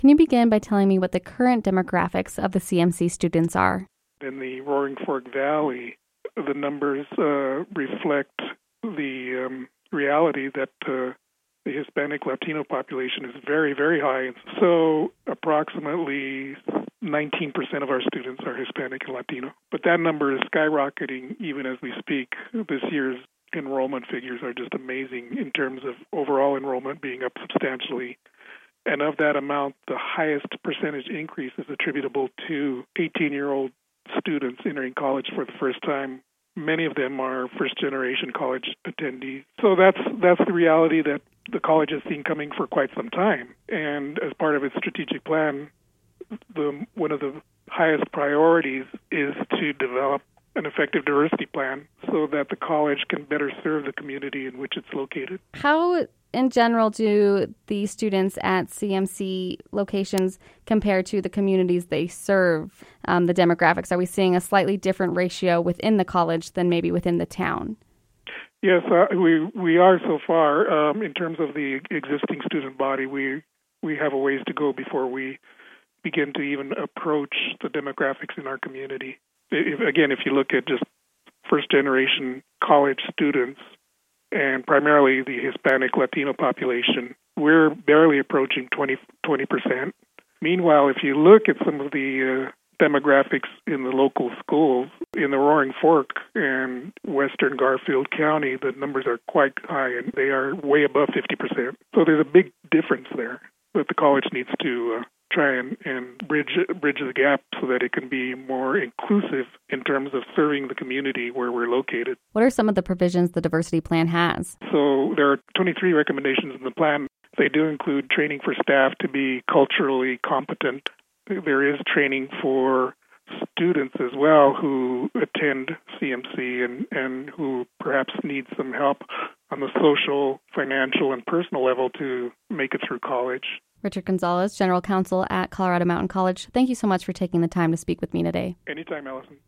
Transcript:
Can you begin by telling me what the current demographics of the CMC students are? In the Roaring Fork Valley, the numbers reflect the reality that the Hispanic Latino population is very, very high. So approximately 19% of our students are Hispanic and Latino. But that number is skyrocketing even as we speak. This year's enrollment figures are just amazing in terms of overall enrollment being up substantially. And of that amount, the highest percentage increase is attributable to 18-year-old students entering college for the first time. Many of them are first-generation college attendees. So that's the reality that the college has seen coming for quite some time. And as part of its strategic plan, one of the highest priorities is to develop an effective diversity plan so that the college can better serve the community in which it's located. How, in general, do the students at CMC locations compare to the communities they serve, the demographics? Are we seeing a slightly different ratio within the college than maybe within the town? Yes, we are so far. In terms of the existing student body, we have a ways to go before we begin to even approach the demographics in our community. If you look at just first-generation college students, and primarily the Hispanic Latino population, we're barely approaching 20%. Meanwhile, if you look at some of the demographics in the local schools, in the Roaring Fork and Western Garfield County, the numbers are quite high, and they are way above 50%. So there's a big difference there that the college needs to try and bridge the gap so that it can be more inclusive in terms of serving the community where we're located. What are some of the provisions the diversity plan has? So there are 23 recommendations in the plan. They do include training for staff to be culturally competent. There is training for students as well who attend CMC and who perhaps need some help on the social, financial, and personal level to make it through college. Richard Gonzalez, General Counsel at Colorado Mountain College. Thank you so much for taking the time to speak with me today. Anytime, Allison.